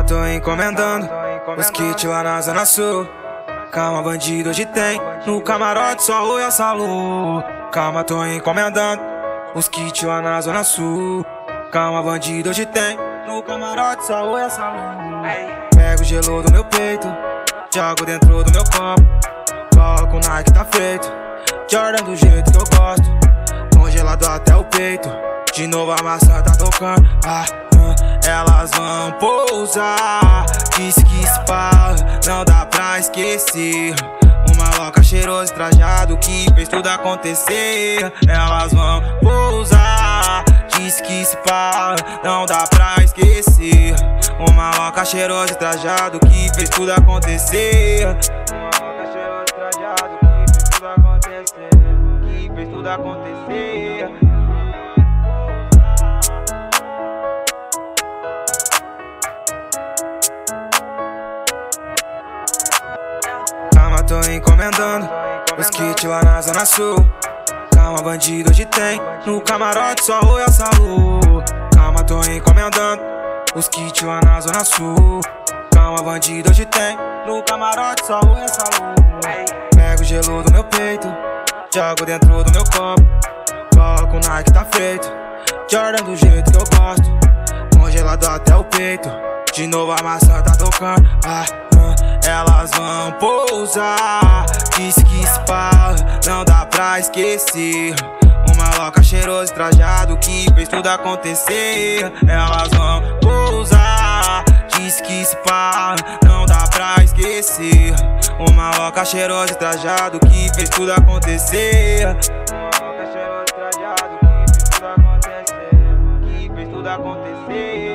tô encomendando os kits lá na Zona Sul. Calma, bandido, hoje tem no camarote só o e Salu. Calma, tô encomendando os kits lá na Zona Sul. Calma, bandido, hoje tem no camarote só o e Salu. Pego o gelo do meu peito, jogo dentro do meu copo. Coloco o Nike, tá feito, Jordan do jeito que eu gosto. Congelado até o peito, de novo a maçã tá tocando. Elas vão pousar, disse que se fala, não dá pra esquecer. Uma louca cheiroso trajado que fez tudo acontecer. Elas vão pousar, disse que se fala, não dá pra esquecer. Uma louca cheiroso trajado que fez tudo acontecer. Uma louca cheiroso trajado que fez tudo acontecer. Que fez tudo acontecer. Calma, tô encomendando os kits lá na Zona Sul. Calma, bandido, hoje tem no camarote só o e Salu. Calma, tô encomendando os kits lá na Zona Sul. Calma, bandido, hoje tem no camarote só o e Salu. Pego o gelo do meu peito, jogo dentro do meu copo. Coloco o Nike, tá feito, Jordan do jeito que eu gosto. Congelado até o peito, de novo a maçã tá tocando. Elas vão pousar, disse que se fala, não dá pra esquecer. Uma louca cheiroso trajado que fez tudo acontecer. Elas vão pousar, disse que se fala, não dá pra esquecer. Uma louca cheiroso trajado que fez tudo acontecer. Uma louca cheiroso trajado que fez tudo acontecer. Que fez tudo acontecer.